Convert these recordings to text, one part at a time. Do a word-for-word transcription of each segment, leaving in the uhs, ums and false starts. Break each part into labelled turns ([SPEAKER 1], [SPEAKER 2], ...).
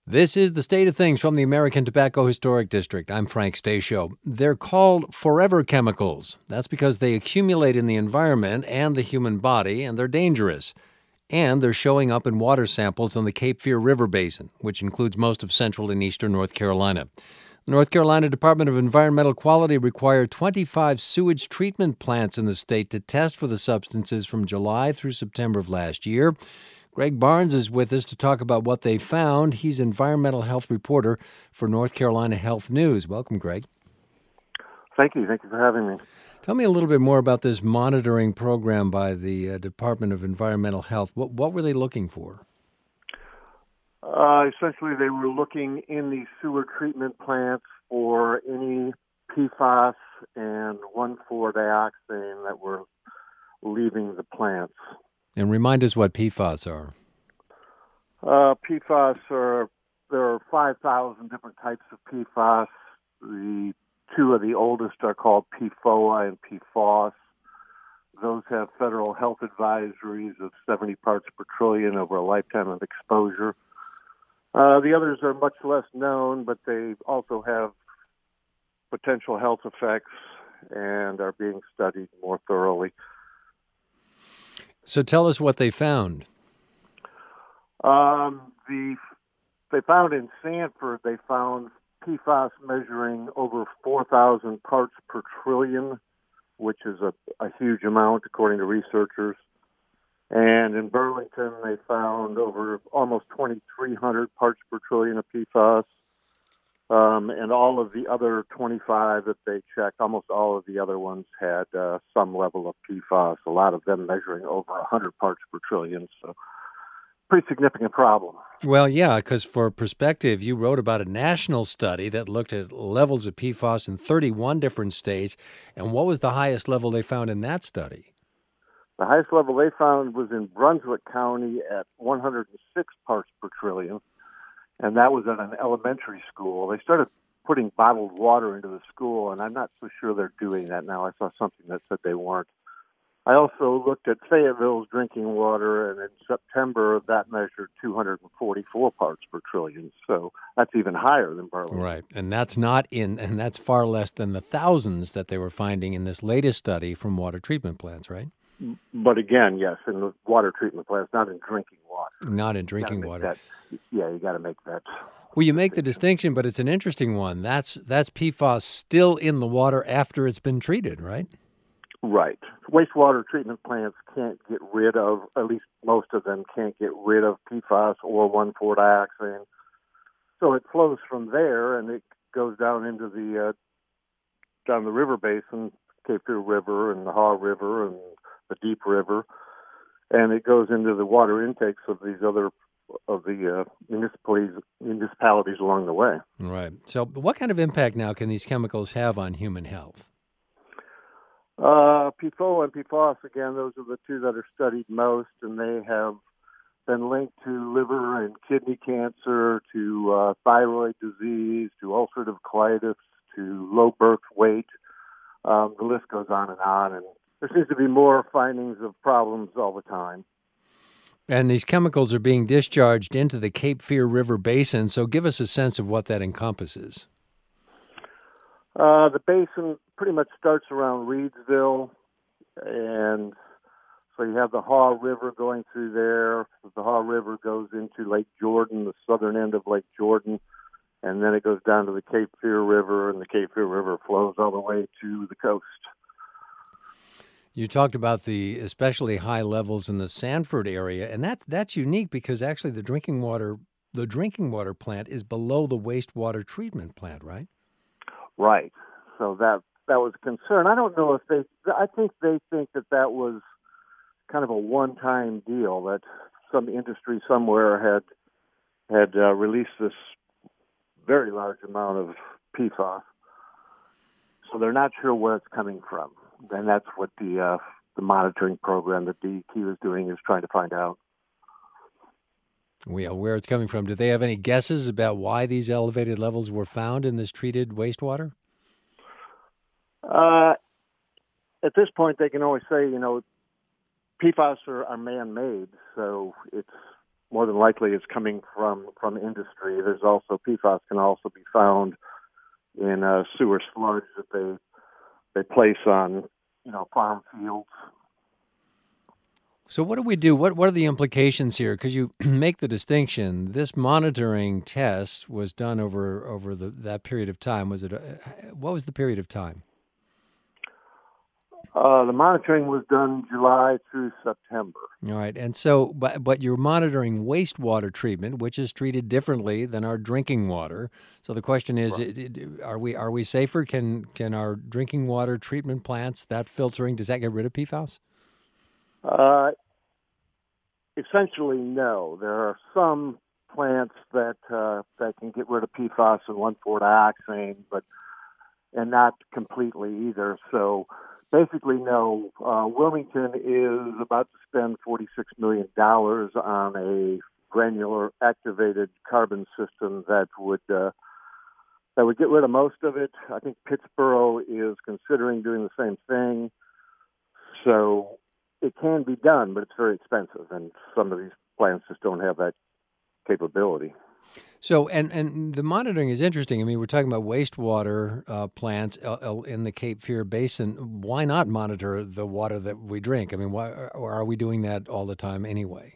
[SPEAKER 1] This is the state of things from the American Tobacco Historic District. I'm Frank Stasio. They're called forever chemicals. That's because they accumulate in the environment and the human body, and they're dangerous. And they're showing up in water samples on the Cape Fear River Basin, which includes most of central and eastern North Carolina. The North Carolina Department of Environmental Quality required twenty-five sewage treatment plants in the state to test for the substances from July through September of last year. Greg Barnes is with us to talk about what they found. He's environmental health reporter for North Carolina Health News. Welcome, Greg.
[SPEAKER 2] Thank you. Thank you for having me.
[SPEAKER 1] Tell me a little bit more about this monitoring program by the uh, Department of Environmental Health. What, what were they looking for?
[SPEAKER 2] Uh, essentially, they were looking in the sewer treatment plants for any P FAS and one four dioxane that were leaving the plants.
[SPEAKER 1] And remind us what P FAS are.
[SPEAKER 2] Uh, P FAS are, there are five thousand different types of P FAS. The two of the oldest are called P F O A and P F O S. Those have federal health advisories of seventy parts per trillion over a lifetime of exposure. Uh, the others are much less known, but they also have potential health effects and are being studied more thoroughly.
[SPEAKER 1] So tell us what they found.
[SPEAKER 2] Um, the they found in Sanford, they found P FAS measuring over four thousand parts per trillion, which is a, a huge amount according to researchers. And in Burlington, they found over almost twenty-three hundred parts per trillion of P FAS. Um, and all of the other twenty-five that they checked, almost all of the other ones had uh, some level of P FAS, a lot of them measuring over one hundred parts per trillion. So pretty significant problem.
[SPEAKER 1] Well, yeah, because for perspective, you wrote about a national study that looked at levels of P FAS in thirty-one different states. And what was the highest level they found in that study?
[SPEAKER 2] The highest level they found was in Brunswick County at one hundred six parts per trillion. And that was at an elementary school. They started putting bottled water into the school, and I'm not so sure they're doing that now. I saw something that said they weren't. I also looked at Fayetteville's drinking water, and in September, that measured two hundred forty-four parts per trillion. So that's even higher than Burlington.
[SPEAKER 1] Right, and that's not in, and that's far less than the thousands that they were finding in this latest study from water treatment plants, right?
[SPEAKER 2] But again, yes, in the water treatment plants, not in drinking water.
[SPEAKER 1] Not in drinking water.
[SPEAKER 2] That, yeah, you got to make that.
[SPEAKER 1] Well, you make the distinction, but it's an interesting one. That's that's P FAS still in the water after it's been treated, right?
[SPEAKER 2] Right. Wastewater treatment plants can't get rid of, at least most of them can't get rid of P FAS or one four dioxane. So it flows from there, and it goes down into the uh, down the river basin, Cape Fear River and the Haw River and the Deep River, and it goes into the water intakes of these other of the uh, municipalities municipalities along the way.
[SPEAKER 1] Right. So what kind of impact now can these chemicals have on human health?
[SPEAKER 2] Uh, P F O A and P F O S, again, those are the two that are studied most, and they have been linked to liver and kidney cancer, to uh, thyroid disease, to ulcerative colitis, to low birth weight. Um, the list goes on and on, and there seems to be more findings of problems all the time.
[SPEAKER 1] And these chemicals are being discharged into the Cape Fear River Basin, so give us a sense of what that encompasses.
[SPEAKER 2] Uh, the basin pretty much starts around Reedsville, and so you have the Haw River going through there. The Haw River goes into Lake Jordan, the southern end of Lake Jordan, and then it goes down to the Cape Fear River, and the Cape Fear River flows all the way to the coast.
[SPEAKER 1] You talked about the especially high levels in the Sanford area, and that's that's unique because actually the drinking water the drinking water plant is below the wastewater treatment plant, right?
[SPEAKER 2] Right. So that that was a concern. I don't know if they. I think they think that that was kind of a one-time deal, that some industry somewhere had had uh, released this very large amount of P FAS. So they're not sure where it's coming from. And that's what the uh, the monitoring program that D E Q is doing, is trying to find out.
[SPEAKER 1] Yeah, where it's coming from. Do they have any guesses about why these elevated levels were found in this treated wastewater?
[SPEAKER 2] Uh, at this point, they can always say, you know, P FAS are, are man-made, so it's more than likely it's coming from, from industry. There's also P FAS can also be found in uh, sewer sludge that they they place on, you know, farm fields.
[SPEAKER 1] So what do we do? What what are the implications here? Because you make the distinction. This monitoring test was done over over the, that period of time. Was it? A, what was the period of time?
[SPEAKER 2] Uh, the monitoring was done July through September.
[SPEAKER 1] All right, and so, but but you're monitoring wastewater treatment, which is treated differently than our drinking water. So the question is, right. it, it, are we are we safer? Can can our drinking water treatment plants, that filtering, does that get rid of P FAS?
[SPEAKER 2] Uh, essentially, no. There are some plants that uh, that can get rid of P FAS and one four dioxane, but and not completely either. So. Basically, no. Uh, Wilmington is about to spend forty-six million dollars on a granular activated carbon system that would uh, that would get rid of most of it. I think Pittsboro is considering doing the same thing. So it can be done, but it's very expensive, and some of these plants just don't have that capability.
[SPEAKER 1] So, and, and the monitoring is interesting. I mean, we're talking about wastewater uh, plants in the Cape Fear Basin. Why not monitor the water that we drink? I mean, why, or are we doing that all the time anyway?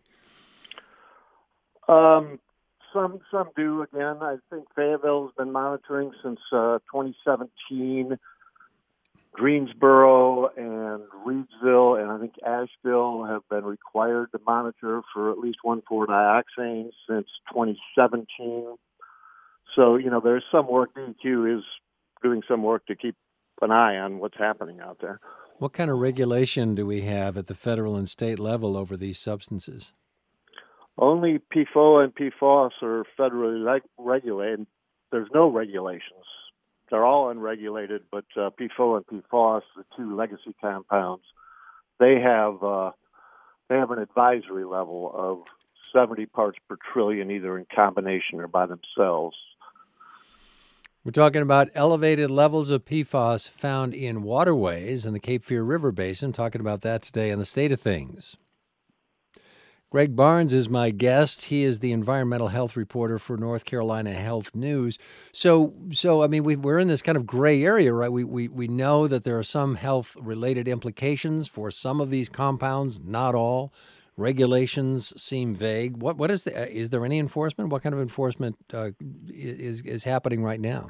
[SPEAKER 2] Um, some some do. Again, I think Fayetteville's been monitoring since uh, twenty seventeen. Greensboro and Reedsville and I think Asheville have been required to monitor for at least one four dioxane since twenty seventeen. So, you know, there's some work. D E Q is doing some work to keep an eye on what's happening out there.
[SPEAKER 1] What kind of regulation do we have at the federal and state level over these substances?
[SPEAKER 2] Only P F O A and P FOS are federally reg- regulated. There's no regulations. They're all unregulated, but uh, P F O A and P FOS, the two legacy compounds, they have uh, they have an advisory level of seventy parts per trillion, either in combination or by themselves.
[SPEAKER 1] We're talking about elevated levels of P FAS found in waterways in the Cape Fear River Basin. Talking about that today on The State of Things. Greg Barnes is my guest. He is the environmental health reporter for North Carolina Health News. So, so I mean, we, we're in this kind of gray area, right? We, we we know that there are some health-related implications for some of these compounds, not all. Regulations seem vague. What what is the? Is there any enforcement? What kind of enforcement uh, is is happening right now?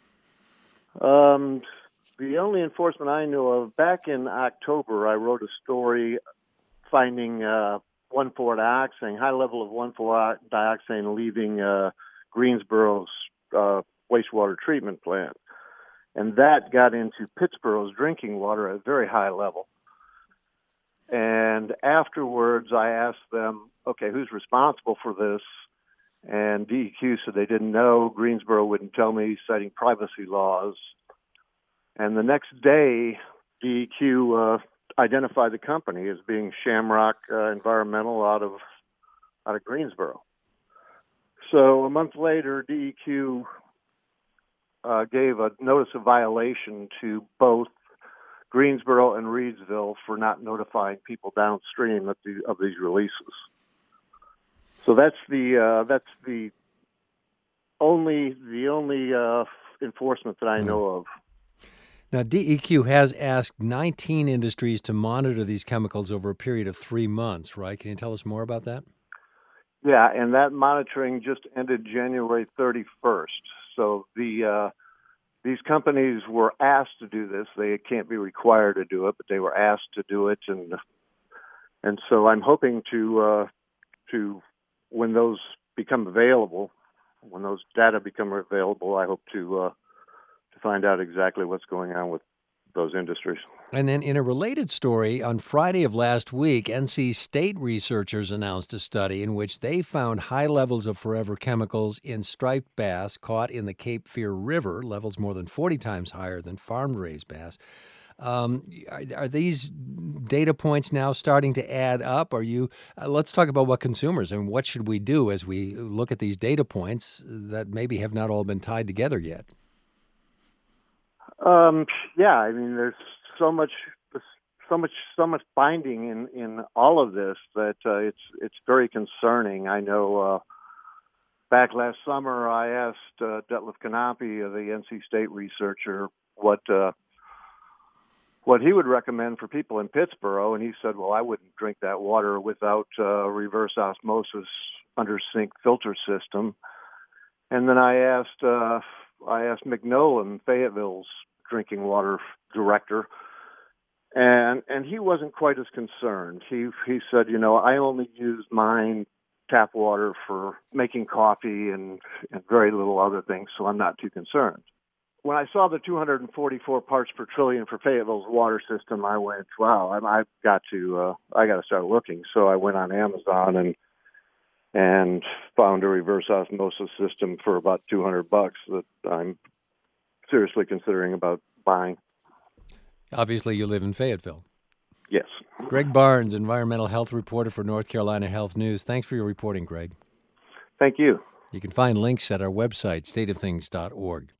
[SPEAKER 2] Um, the only enforcement I know of, back in October, I wrote a story finding. Uh, one four dioxane, high level of one four dioxane leaving uh, Greensboro's uh, wastewater treatment plant. And that got into Pittsboro's drinking water at a very high level. And afterwards, I asked them, okay, who's responsible for this? And D E Q said they didn't know. Greensboro wouldn't tell me, citing privacy laws. And the next day, D E Q uh, identify the company as being Shamrock uh, Environmental out of out of Greensboro. So a month later, D E Q uh, gave a notice of violation to both Greensboro and Reedsville for not notifying people downstream of, the, of these releases. So that's the uh, that's the only the only uh, enforcement that I know of.
[SPEAKER 1] Now, D E Q has asked nineteen industries to monitor these chemicals over a period of three months, right? Can you tell us more about that?
[SPEAKER 2] Yeah, and that monitoring just ended January thirty-first. So the uh, these companies were asked to do this. They can't be required to do it, but they were asked to do it, and and so I'm hoping to uh, to when those become available, when those data become available, I hope to. Uh, to find out exactly what's going on with those industries.
[SPEAKER 1] And then in a related story, on Friday of last week, N C State researchers announced a study in which they found high levels of forever chemicals in striped bass caught in the Cape Fear River, levels more than forty times higher than farm-raised bass. Um, are, are these data points now starting to add up? Are you? Uh, let's talk about what consumers and what should we do as we look at these data points that maybe have not all been tied together yet.
[SPEAKER 2] Um, yeah, I mean, there's so much so much so much binding in, in all of this that uh, it's it's very concerning. I know uh, back last summer I asked uh, Detlef Kanape, the N C State researcher, what uh, what he would recommend for people in Pittsburgh, and he said, well, I wouldn't drink that water without uh, a reverse osmosis under sink filter system. And then I asked uh, I asked Mick Nolan, Fayetteville's drinking water director, and and he wasn't quite as concerned. He he said, you know, I only use mine tap water for making coffee and, and very little other things, so I'm not too concerned. When I saw the two hundred forty-four parts per trillion for Fayetteville's water system, I went, wow, I, I've got to, uh, I got to start looking. So I went on Amazon and and found a reverse osmosis system for about two hundred bucks that I'm seriously considering about buying.
[SPEAKER 1] Obviously, you live in Fayetteville.
[SPEAKER 2] Yes.
[SPEAKER 1] Greg Barnes, environmental health reporter for North Carolina Health News. Thanks for your reporting, Greg.
[SPEAKER 2] Thank you.
[SPEAKER 1] You can find links at our website, state of things dot org.